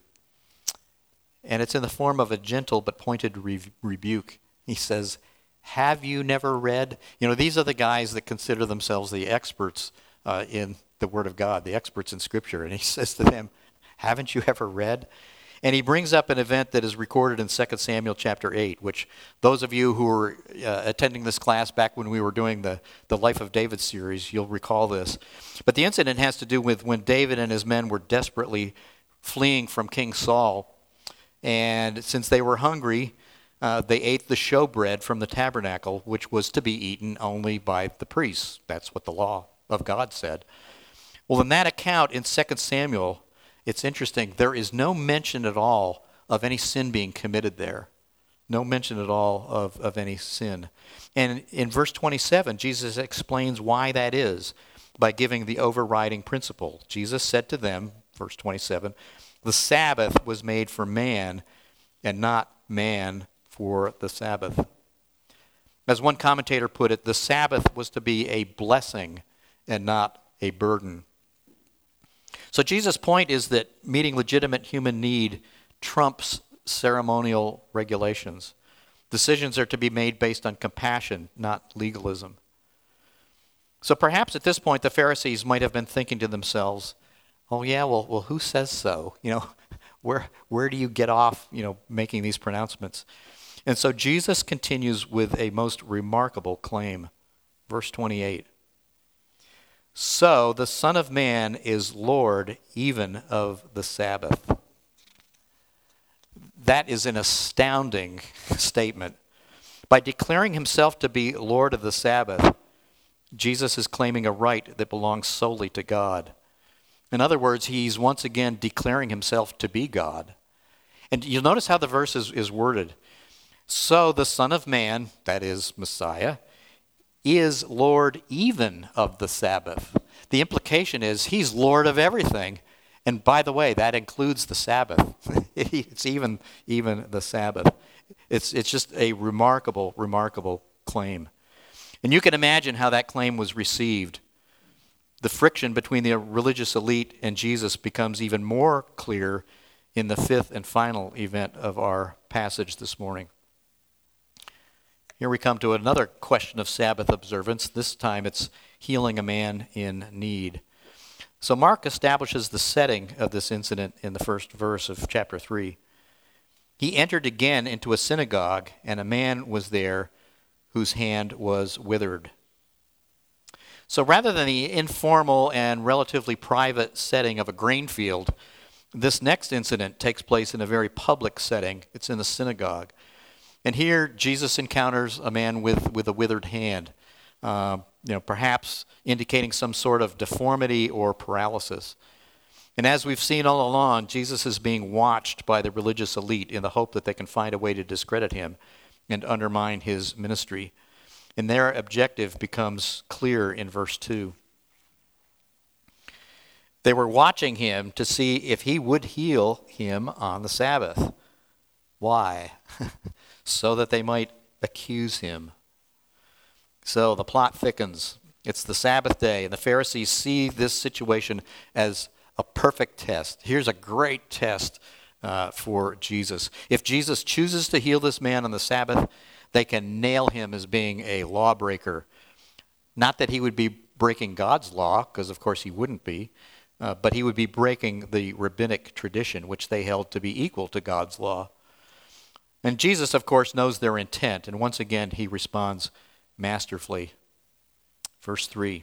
and it's in the form of a gentle but pointed re- rebuke. He says, "Have you never read?" You know, these are the guys that consider themselves the experts uh, in the Word of God, the experts in Scripture. And he says to them, "Haven't you ever read?" And he brings up an event that is recorded in Second Samuel chapter eight, which those of you who were uh, attending this class back when we were doing the, the Life of David series, you'll recall this. But the incident has to do with when David and his men were desperately fleeing from King Saul. And since they were hungry, uh, they ate the showbread from the tabernacle, which was to be eaten only by the priests. That's what the law of God said. Well, in that account in Second Samuel, it's interesting. There is no mention at all of any sin being committed there. No mention at all of, of any sin. And in verse twenty-seven, Jesus explains why that is by giving the overriding principle. Jesus said to them, verse twenty-seven, "The Sabbath was made for man, and not man for the Sabbath." As one commentator put it, the Sabbath was to be a blessing and not a burden. So Jesus' point is that meeting legitimate human need trumps ceremonial regulations. Decisions are to be made based on compassion, not legalism. So perhaps at this point the Pharisees might have been thinking to themselves, "Oh yeah, well, well, who says so? You know, where where do you get off, you know, making these pronouncements?" And so Jesus continues with a most remarkable claim. Verse twenty-eight. "So the Son of Man is Lord even of the Sabbath." That is an astounding statement. By declaring himself to be Lord of the Sabbath, Jesus is claiming a right that belongs solely to God. In other words, he's once again declaring himself to be God. And you'll notice how the verse is, is worded. So the Son of Man, that is Messiah, is Lord even of the Sabbath. The implication is he's Lord of everything. And by the way, that includes the Sabbath. It's even, even the Sabbath. It's, it's just a remarkable, remarkable claim. And you can imagine how that claim was received. The friction between the religious elite and Jesus becomes even more clear in the fifth and final event of our passage this morning. Here we come to another question of Sabbath observance. This time it's healing a man in need. So Mark establishes the setting of this incident in the first verse of chapter three. He entered again into a synagogue, and a man was there whose hand was withered. So rather than the informal and relatively private setting of a grain field, this next incident takes place in a very public setting. It's in the synagogue. And here Jesus encounters a man with, with a withered hand, uh, you know, perhaps indicating some sort of deformity or paralysis. And as we've seen all along, Jesus is being watched by the religious elite in the hope that they can find a way to discredit him and undermine his ministry. And their objective becomes clear in verse two. They were watching him to see if he would heal him on the Sabbath. Why? So that they might accuse him. So the plot thickens. It's the Sabbath day, and the Pharisees see this situation as a perfect test. Here's a great test uh, for Jesus. If Jesus chooses to heal this man on the Sabbath, they can nail him as being a lawbreaker. Not that he would be breaking God's law, because of course he wouldn't be, uh, but he would be breaking the rabbinic tradition, which they held to be equal to God's law. And Jesus, of course, knows their intent, and once again he responds masterfully. Verse three.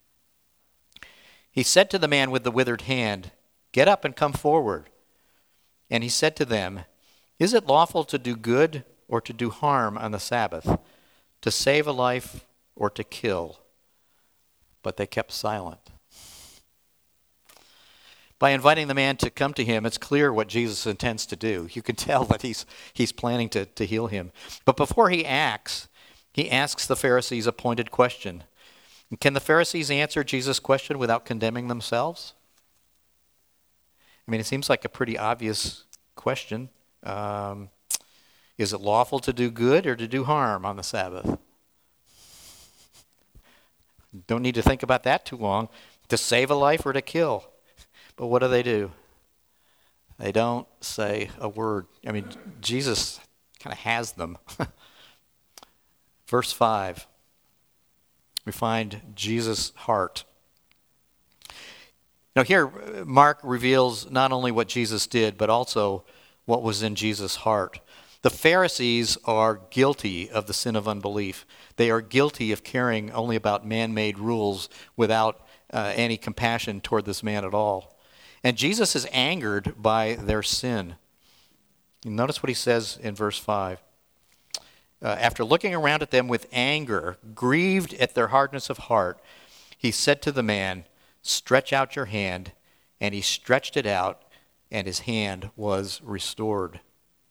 He said to the man with the withered hand, "Get up and come forward." And he said to them, "Is it lawful to do good or to do harm on the Sabbath, to save a life or to kill?" But they kept silent. By inviting the man to come to him, it's clear what Jesus intends to do. You can tell that he's he's planning to, to heal him. But before he acts, he asks the Pharisees a pointed question. And can the Pharisees answer Jesus' question without condemning themselves? I mean, it seems like a pretty obvious question. Um, is it lawful to do good or to do harm on the Sabbath? Don't need to think about that too long. To save a life or to kill? But what do they do? They don't say a word. I mean, Jesus kind of has them. Verse five, we find Jesus' heart. Now here, Mark reveals not only what Jesus did, but also what was in Jesus' heart. The Pharisees are guilty of the sin of unbelief. They are guilty of caring only about man-made rules without uh, any compassion toward this man at all. And Jesus is angered by their sin. You notice what he says in verse five. Uh, after looking around at them with anger, grieved at their hardness of heart, he said to the man, "Stretch out your hand." And he stretched it out, and his hand was restored.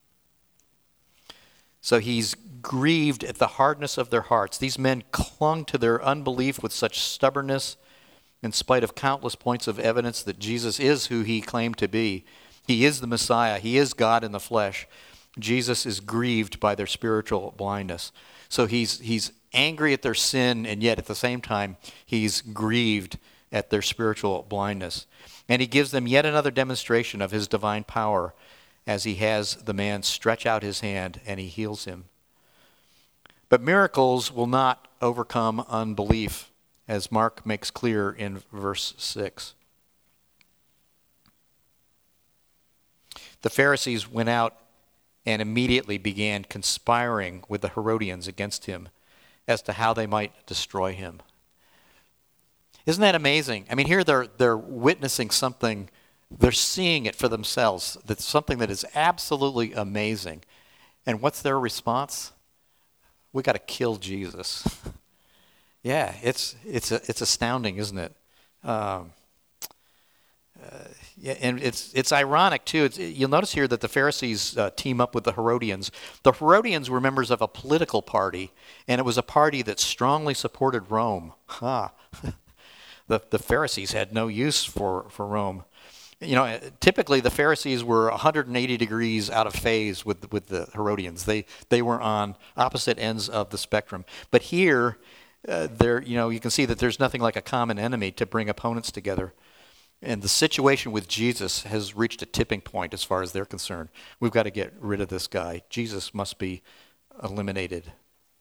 So he's grieved at the hardness of their hearts. These men clung to their unbelief with such stubbornness, in spite of countless points of evidence that Jesus is who he claimed to be. He is the Messiah. He is God in the flesh. Jesus is grieved by their spiritual blindness. So he's he's angry at their sin, and yet at the same time, he's grieved at their spiritual blindness. And he gives them yet another demonstration of his divine power as he has the man stretch out his hand and he heals him. But miracles will not overcome unbelief, as Mark makes clear in verse six. The Pharisees went out and immediately began conspiring with the Herodians against him as to how they might destroy him. Isn't that amazing? I mean, here they're they're witnessing something, they're seeing it for themselves. That's something that is absolutely amazing. And what's their response? We got to kill Jesus. Yeah, it's it's a, it's astounding, isn't it? Um, Yeah, and it's it's ironic too. It's, you'll notice here that the Pharisees uh, team up with the Herodians. The Herodians were members of a political party, and it was a party that strongly supported Rome. Ha! the the Pharisees had no use for, for Rome. You know, typically the Pharisees were one hundred eighty degrees out of phase with with the Herodians. They they were on opposite ends of the spectrum. But here, uh, there you know you can see that there's nothing like a common enemy to bring opponents together. And the situation with Jesus has reached a tipping point as far as they're concerned. We've got to get rid of this guy. Jesus must be eliminated.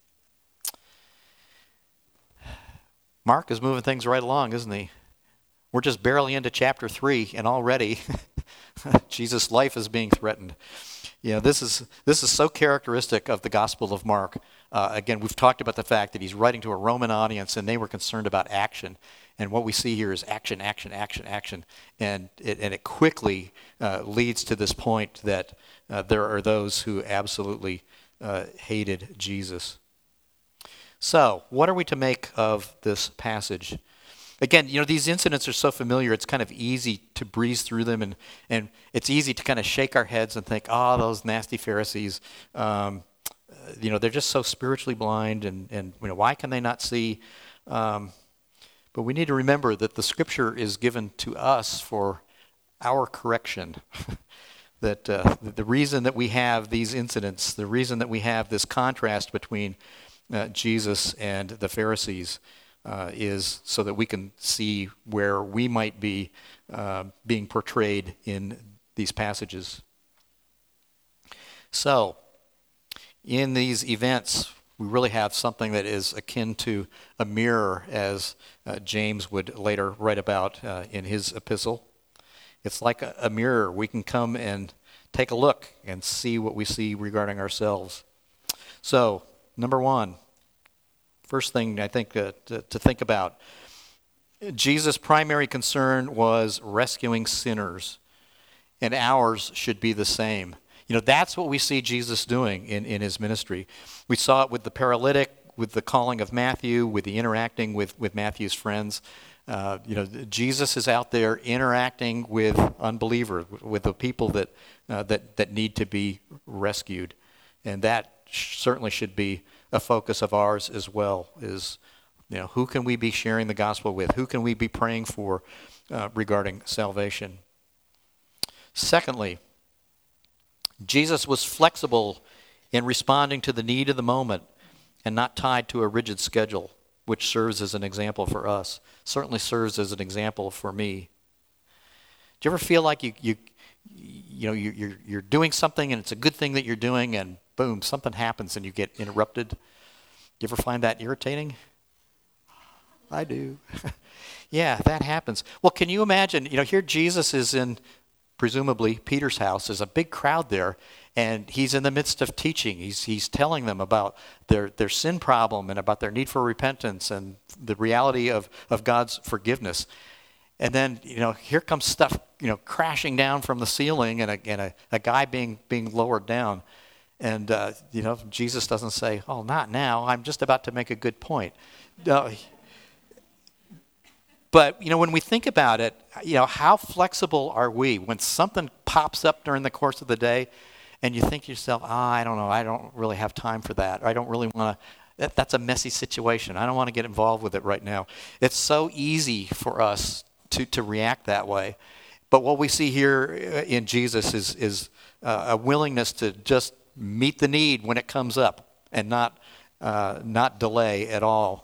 Mark is moving things right along, isn't he? We're just barely into chapter three, and already Jesus' life is being threatened. You know, this is this is so characteristic of the Gospel of Mark. Uh, again, we've talked about the fact that he's writing to a Roman audience, and they were concerned about action. And what we see here is action, action, action, action. And it, and it quickly uh, leads to this point that uh, there are those who absolutely uh, hated Jesus. So, what are we to make of this passage? Again, you know, these incidents are so familiar, it's kind of easy to breeze through them, and, and it's easy to kind of shake our heads and think, oh, those nasty Pharisees, um, uh, you know, they're just so spiritually blind, and, and you know, why can they not see? Um, but we need to remember that the Scripture is given to us for our correction. that uh, the reason that we have these incidents, the reason that we have this contrast between uh, Jesus and the Pharisees, Uh, is so that we can see where we might be uh, being portrayed in these passages. So, in these events, we really have something that is akin to a mirror, as uh, James would later write about uh, in his epistle. It's like a, a mirror. We can come and take a look and see what we see regarding ourselves. So, number one, first thing I think uh, to, to think about, Jesus' primary concern was rescuing sinners, and ours should be the same. You know, that's what we see Jesus doing in, in his ministry. We saw it with the paralytic, with the calling of Matthew, with the interacting with, with Matthew's friends. Uh, you know, Jesus is out there interacting with unbelievers, with the people that, uh, that, that need to be rescued. And that certainly should be a focus of ours as well, is, you know, who can we be sharing the gospel with? Who can we be praying for uh, regarding salvation? Secondly, Jesus was flexible in responding to the need of the moment and not tied to a rigid schedule, which serves as an example for us, certainly serves as an example for me. Do you ever feel like you you you know you, you're you're doing something and it's a good thing that you're doing, and boom, something happens and you get interrupted? Do you ever find that irritating? I do. Yeah, that happens. Well, can you imagine, you know, here Jesus is in, presumably, Peter's house. There's a big crowd there, and he's in the midst of teaching. He's he's telling them about their, their sin problem and about their need for repentance and the reality of, of God's forgiveness. And then, you know, here comes stuff, you know, crashing down from the ceiling, and a, and a, a guy being being lowered down. And, uh, you know, Jesus doesn't say, oh, not now. I'm just about to make a good point. No. But, you know, when we think about it, you know, how flexible are we when something pops up during the course of the day and you think to yourself, oh, I don't know, I don't really have time for that. Or I don't really want to, that, that's a messy situation. I don't want to get involved with it right now. It's so easy for us to, to react that way. But what we see here in Jesus is, is uh, a willingness to just meet the need when it comes up and not uh, not delay at all.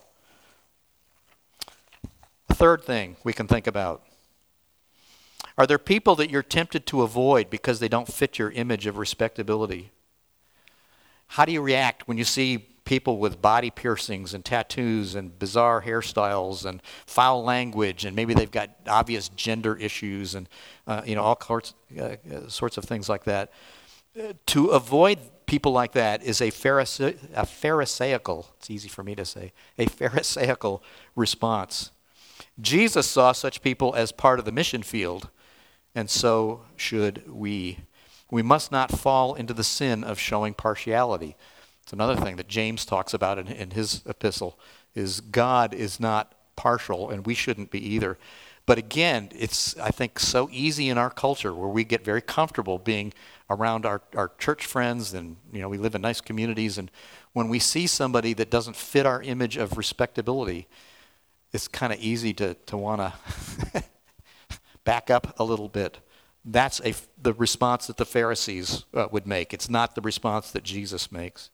Third thing we can think about. Are there people that you're tempted to avoid because they don't fit your image of respectability? How do you react when you see people with body piercings and tattoos and bizarre hairstyles and foul language, and maybe they've got obvious gender issues and uh, you know all sorts, uh, sorts of things like that? To avoid people like that is a, Pharise- a pharisaical, it's easy for me to say, a pharisaical response. Jesus saw such people as part of the mission field, and so should we. We must not fall into the sin of showing partiality. It's another thing that James talks about in, in his epistle, is God is not partial, and we shouldn't be either. But again, it's, I think, so easy in our culture where we get very comfortable being around our, our church friends, and you know we live in nice communities, and when we see somebody that doesn't fit our image of respectability, it's kind of easy to, to want to back up a little bit. That's a, the response that the Pharisees uh, would make. It's not the response that Jesus makes.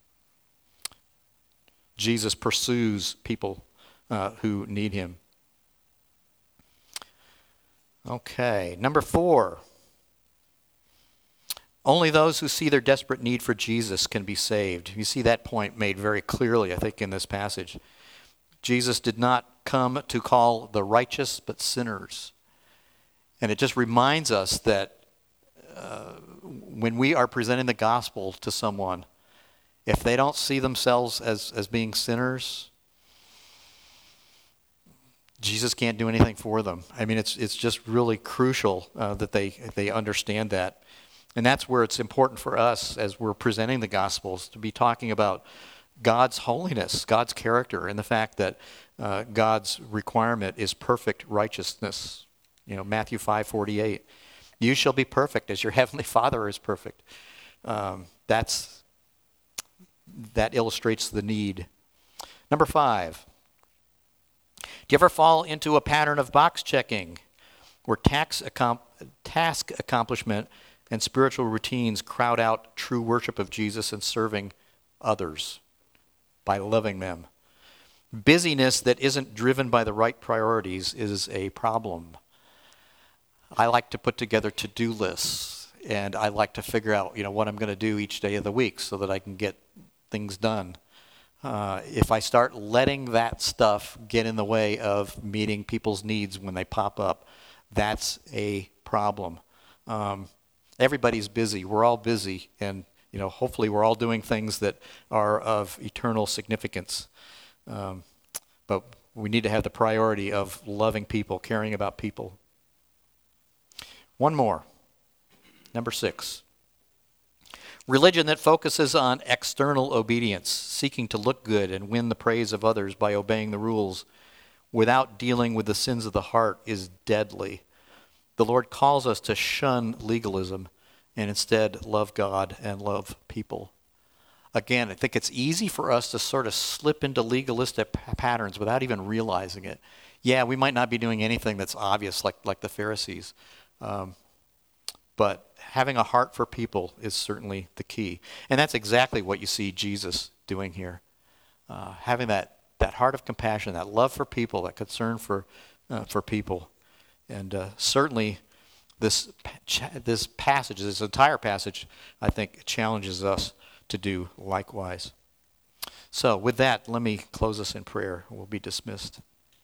Jesus pursues people uh, who need him. Okay, number four. Only those who see their desperate need for Jesus can be saved. You see that point made very clearly, I think, in this passage. Jesus did not come to call the righteous, but sinners. And it just reminds us that uh, when we are presenting the gospel to someone, if they don't see themselves as, as being sinners, Jesus can't do anything for them. I mean, it's it's just really crucial uh, that they they understand that. And that's where it's important for us as we're presenting the Gospels to be talking about God's holiness, God's character, and the fact that uh, God's requirement is perfect righteousness. You know, Matthew five forty-eight. You shall be perfect as your heavenly Father is perfect. Um, that's that illustrates the need. Number five. Do you ever fall into a pattern of box checking where tax accom- task accomplishment and spiritual routines crowd out true worship of Jesus and serving others by loving them? Busyness that isn't driven by the right priorities is a problem. I like to put together to-do lists, and I like to figure out, you know, what I'm going to do each day of the week so that I can get things done. Uh, if I start letting that stuff get in the way of meeting people's needs when they pop up, that's a problem. Um, everybody's busy. We're all busy, and you know, hopefully, we're all doing things that are of eternal significance. Um, but we need to have the priority of loving people, caring about people. One more, number six. Religion that focuses on external obedience, seeking to look good and win the praise of others by obeying the rules without dealing with the sins of the heart is deadly. The Lord calls us to shun legalism and instead love God and love people. Again, I think it's easy for us to sort of slip into legalistic p- patterns without even realizing it. Yeah, we might not be doing anything that's obvious like, like the Pharisees, um, but having a heart for people is certainly the key. And that's exactly what you see Jesus doing here. Uh, having that, that heart of compassion, that love for people, that concern for uh, for people. And uh, certainly this this passage, this entire passage, I think challenges us to do likewise. So with that, let me close us in prayer. We'll be dismissed.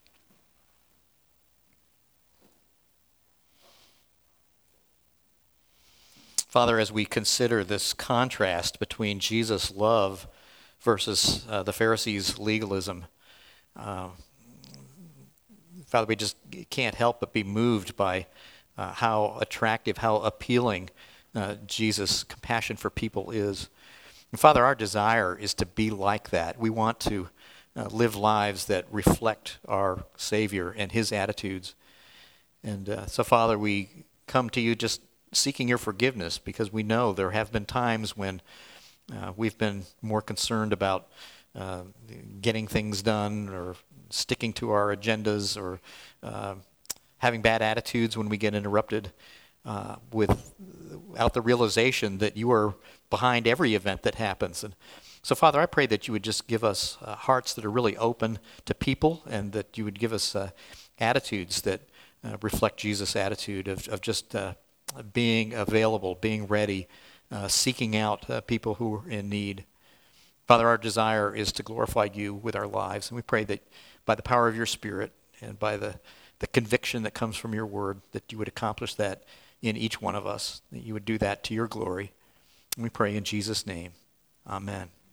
Father, as we consider this contrast between Jesus' love versus uh, the Pharisees' legalism, uh, Father, we just can't help but be moved by uh, how attractive, how appealing uh, Jesus' compassion for people is. And Father, our desire is to be like that. We want to uh, live lives that reflect our Savior and his attitudes. And uh, so, Father, we come to you just seeking your forgiveness, because we know there have been times when uh, we've been more concerned about uh, getting things done or sticking to our agendas or uh, having bad attitudes when we get interrupted uh, without the realization that you are behind every event that happens. And so, Father, I pray that you would just give us uh, hearts that are really open to people, and that you would give us uh, attitudes that uh, reflect Jesus' attitude of, of just uh, being available, being ready, uh, seeking out uh, people who are in need. Father, our desire is to glorify you with our lives, and we pray that by the power of your Spirit and by the, the conviction that comes from your word, that you would accomplish that in each one of us, that you would do that to your glory. And we pray in Jesus' name. Amen.